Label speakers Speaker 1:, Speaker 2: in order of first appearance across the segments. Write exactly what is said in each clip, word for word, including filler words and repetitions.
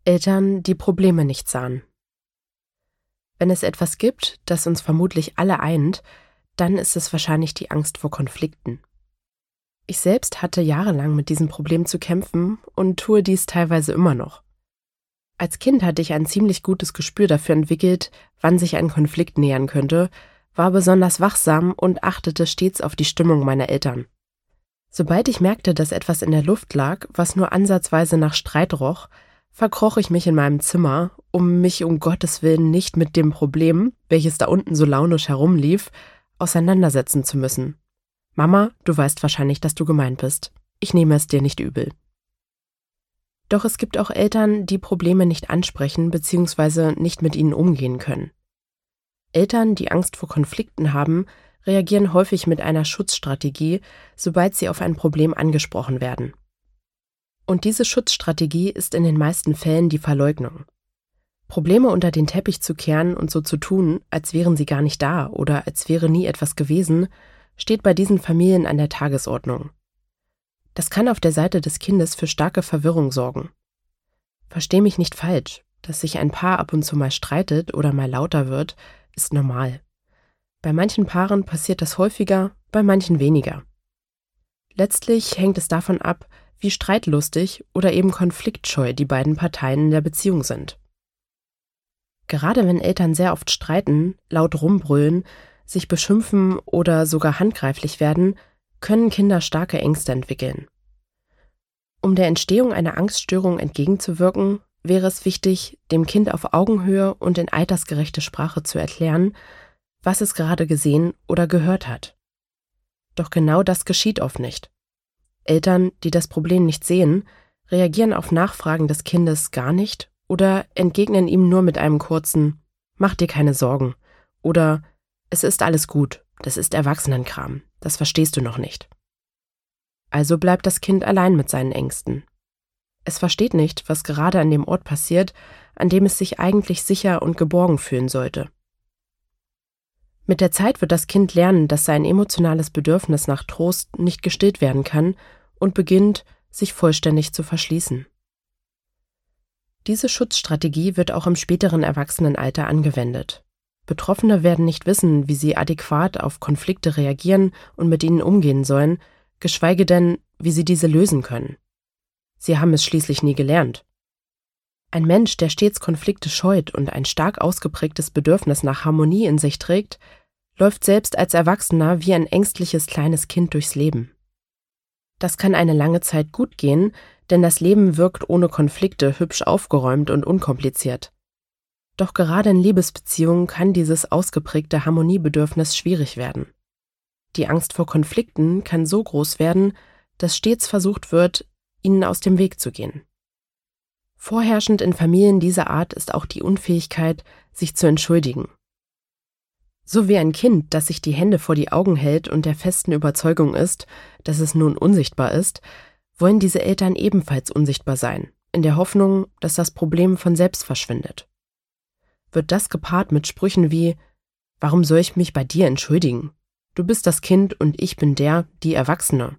Speaker 1: Eltern, die Probleme nicht sahen. Wenn es etwas gibt, das uns vermutlich alle eint, dann ist es wahrscheinlich die Angst vor Konflikten. Ich selbst hatte jahrelang mit diesem Problem zu kämpfen und tue dies teilweise immer noch. Als Kind hatte ich ein ziemlich gutes Gespür dafür entwickelt, wann sich ein Konflikt nähern könnte, war besonders wachsam und achtete stets auf die Stimmung meiner Eltern. Sobald ich merkte, dass etwas in der Luft lag, was nur ansatzweise nach Streit roch, verkroch ich mich in meinem Zimmer, um mich um Gottes Willen nicht mit dem Problem, welches da unten so launisch herumlief, auseinandersetzen zu müssen. Mama, du weißt wahrscheinlich, dass du gemeint bist. Ich nehme es dir nicht übel. Doch es gibt auch Eltern, die Probleme nicht ansprechen bzw. nicht mit ihnen umgehen können. Eltern, die Angst vor Konflikten haben, reagieren häufig mit einer Schutzstrategie, sobald sie auf ein Problem angesprochen werden. Und diese Schutzstrategie ist in den meisten Fällen die Verleugnung. Probleme unter den Teppich zu kehren und so zu tun, als wären sie gar nicht da oder als wäre nie etwas gewesen, steht bei diesen Familien an der Tagesordnung. Das kann auf der Seite des Kindes für starke Verwirrung sorgen. Versteh mich nicht falsch, dass sich ein Paar ab und zu mal streitet oder mal lauter wird, ist normal. Bei manchen Paaren passiert das häufiger, bei manchen weniger. Letztlich hängt es davon ab, wie streitlustig oder eben konfliktscheu die beiden Parteien in der Beziehung sind. Gerade wenn Eltern sehr oft streiten, laut rumbrüllen, sich beschimpfen oder sogar handgreiflich werden, können Kinder starke Ängste entwickeln. Um der Entstehung einer Angststörung entgegenzuwirken, wäre es wichtig, dem Kind auf Augenhöhe und in altersgerechte Sprache zu erklären, was es gerade gesehen oder gehört hat. Doch genau das geschieht oft nicht. Eltern, die das Problem nicht sehen, reagieren auf Nachfragen des Kindes gar nicht oder entgegnen ihm nur mit einem kurzen »Mach dir keine Sorgen« oder »Es ist alles gut, das ist Erwachsenenkram, das verstehst du noch nicht«. Also bleibt das Kind allein mit seinen Ängsten. Es versteht nicht, was gerade an dem Ort passiert, an dem es sich eigentlich sicher und geborgen fühlen sollte. Mit der Zeit wird das Kind lernen, dass sein emotionales Bedürfnis nach Trost nicht gestillt werden kann und beginnt, sich vollständig zu verschließen. Diese Schutzstrategie wird auch im späteren Erwachsenenalter angewendet. Betroffene werden nicht wissen, wie sie adäquat auf Konflikte reagieren und mit ihnen umgehen sollen, geschweige denn, wie sie diese lösen können. Sie haben es schließlich nie gelernt. Ein Mensch, der stets Konflikte scheut und ein stark ausgeprägtes Bedürfnis nach Harmonie in sich trägt, läuft selbst als Erwachsener wie ein ängstliches kleines Kind durchs Leben. Das kann eine lange Zeit gut gehen, denn das Leben wirkt ohne Konflikte hübsch aufgeräumt und unkompliziert. Doch gerade in Liebesbeziehungen kann dieses ausgeprägte Harmoniebedürfnis schwierig werden. Die Angst vor Konflikten kann so groß werden, dass stets versucht wird, ihnen aus dem Weg zu gehen. Vorherrschend in Familien dieser Art ist auch die Unfähigkeit, sich zu entschuldigen. So wie ein Kind, das sich die Hände vor die Augen hält und der festen Überzeugung ist, dass es nun unsichtbar ist, wollen diese Eltern ebenfalls unsichtbar sein, in der Hoffnung, dass das Problem von selbst verschwindet. Wird das gepaart mit Sprüchen wie »Warum soll ich mich bei dir entschuldigen? Du bist das Kind und ich bin der, die Erwachsene«,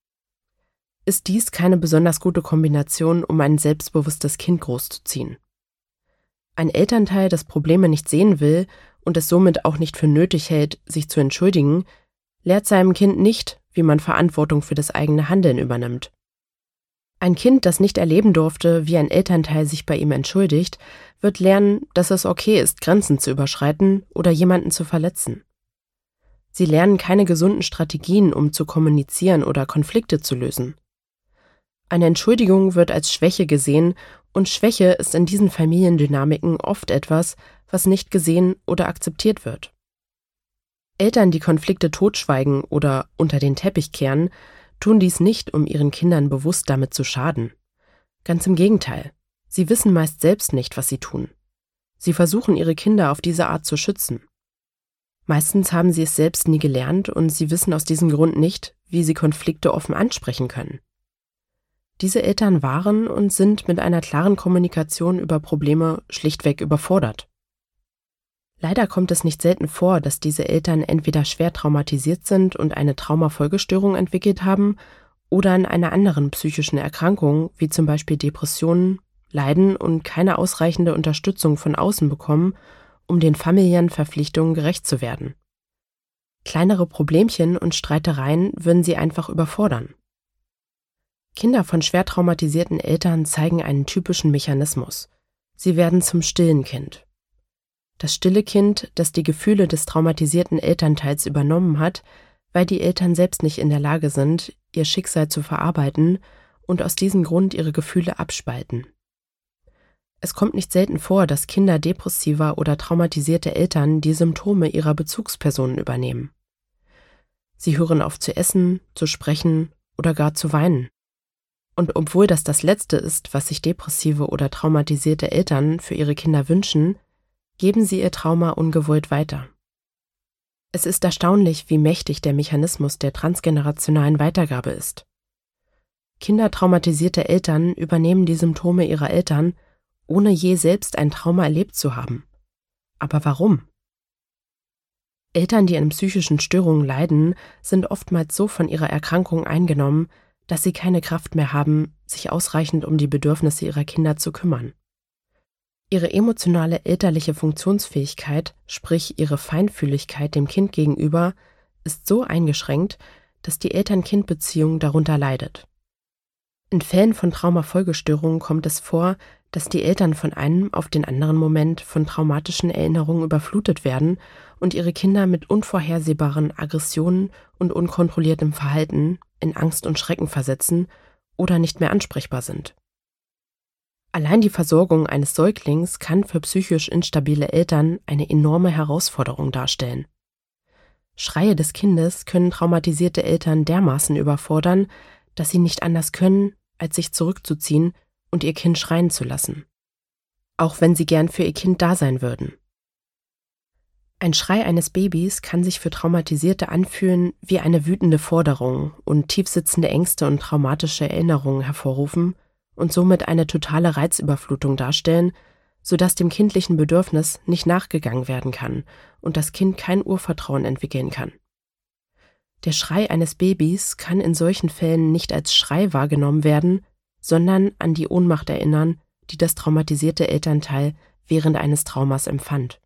Speaker 1: ist dies keine besonders gute Kombination, um ein selbstbewusstes Kind großzuziehen. Ein Elternteil, das Probleme nicht sehen will und es somit auch nicht für nötig hält, sich zu entschuldigen, lehrt seinem Kind nicht, wie man Verantwortung für das eigene Handeln übernimmt. Ein Kind, das nicht erleben durfte, wie ein Elternteil sich bei ihm entschuldigt, wird lernen, dass es okay ist, Grenzen zu überschreiten oder jemanden zu verletzen. Sie lernen keine gesunden Strategien, um zu kommunizieren oder Konflikte zu lösen. Eine Entschuldigung wird als Schwäche gesehen und Schwäche ist in diesen Familiendynamiken oft etwas, was nicht gesehen oder akzeptiert wird. Eltern, die Konflikte totschweigen oder unter den Teppich kehren, tun dies nicht, um ihren Kindern bewusst damit zu schaden. Ganz im Gegenteil, sie wissen meist selbst nicht, was sie tun. Sie versuchen, ihre Kinder auf diese Art zu schützen. Meistens haben sie es selbst nie gelernt und sie wissen aus diesem Grund nicht, wie sie Konflikte offen ansprechen können. Diese Eltern waren und sind mit einer klaren Kommunikation über Probleme schlichtweg überfordert. Leider kommt es nicht selten vor, dass diese Eltern entweder schwer traumatisiert sind und eine Traumafolgestörung entwickelt haben oder an einer anderen psychischen Erkrankung, wie zum Beispiel Depressionen, leiden und keine ausreichende Unterstützung von außen bekommen, um den familiären Verpflichtungen gerecht zu werden. Kleinere Problemchen und Streitereien würden sie einfach überfordern. Kinder von schwer traumatisierten Eltern zeigen einen typischen Mechanismus. Sie werden zum stillen Kind. Das stille Kind, das die Gefühle des traumatisierten Elternteils übernommen hat, weil die Eltern selbst nicht in der Lage sind, ihr Schicksal zu verarbeiten und aus diesem Grund ihre Gefühle abspalten. Es kommt nicht selten vor, dass Kinder depressiver oder traumatisierte Eltern die Symptome ihrer Bezugspersonen übernehmen. Sie hören auf zu essen, zu sprechen oder gar zu weinen. Und obwohl das das Letzte ist, was sich depressive oder traumatisierte Eltern für ihre Kinder wünschen, geben sie ihr Trauma ungewollt weiter. Es ist erstaunlich, wie mächtig der Mechanismus der transgenerationalen Weitergabe ist. Kinder traumatisierter Eltern übernehmen die Symptome ihrer Eltern, ohne je selbst ein Trauma erlebt zu haben. Aber warum? Eltern, die an psychischen Störungen leiden, sind oftmals so von ihrer Erkrankung eingenommen, dass sie keine Kraft mehr haben, sich ausreichend um die Bedürfnisse ihrer Kinder zu kümmern. Ihre emotionale elterliche Funktionsfähigkeit, sprich ihre Feinfühligkeit dem Kind gegenüber, ist so eingeschränkt, dass die Eltern-Kind-Beziehung darunter leidet. In Fällen von Traumafolgestörungen kommt es vor, dass die Eltern von einem auf den anderen Moment von traumatischen Erinnerungen überflutet werden und ihre Kinder mit unvorhersehbaren Aggressionen und unkontrolliertem Verhalten in Angst und Schrecken versetzen oder nicht mehr ansprechbar sind. Allein die Versorgung eines Säuglings kann für psychisch instabile Eltern eine enorme Herausforderung darstellen. Schreie des Kindes können traumatisierte Eltern dermaßen überfordern, dass sie nicht anders können, als sich zurückzuziehen und ihr Kind schreien zu lassen, auch wenn sie gern für ihr Kind da sein würden. Ein Schrei eines Babys kann sich für Traumatisierte anfühlen wie eine wütende Forderung und tiefsitzende Ängste und traumatische Erinnerungen hervorrufen und somit eine totale Reizüberflutung darstellen, sodass dem kindlichen Bedürfnis nicht nachgegangen werden kann und das Kind kein Urvertrauen entwickeln kann. Der Schrei eines Babys kann in solchen Fällen nicht als Schrei wahrgenommen werden, sondern an die Ohnmacht erinnern, die das traumatisierte Elternteil während eines Traumas empfand.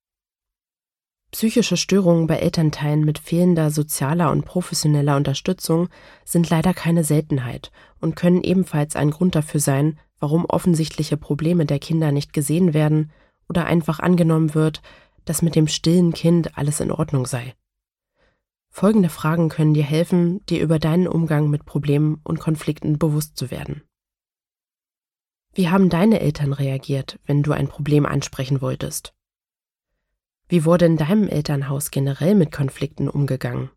Speaker 1: Psychische Störungen bei Elternteilen mit fehlender sozialer und professioneller Unterstützung sind leider keine Seltenheit und können ebenfalls ein Grund dafür sein, warum offensichtliche Probleme der Kinder nicht gesehen werden oder einfach angenommen wird, dass mit dem stillen Kind alles in Ordnung sei. Folgende Fragen können dir helfen, dir über deinen Umgang mit Problemen und Konflikten bewusst zu werden. Wie haben deine Eltern reagiert, wenn du ein Problem ansprechen wolltest? Wie wurde in deinem Elternhaus generell mit Konflikten umgegangen?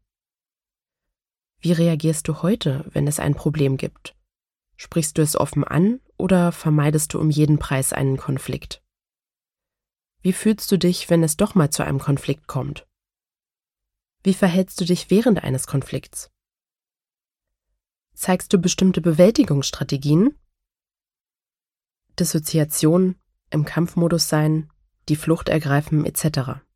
Speaker 1: Wie reagierst du heute, wenn es ein Problem gibt? Sprichst du es offen an oder vermeidest du um jeden Preis einen Konflikt? Wie fühlst du dich, wenn es doch mal zu einem Konflikt kommt? Wie verhältst du dich während eines Konflikts? Zeigst du bestimmte Bewältigungsstrategien? Dissoziation, im Kampfmodus sein, die Flucht ergreifen et cetera.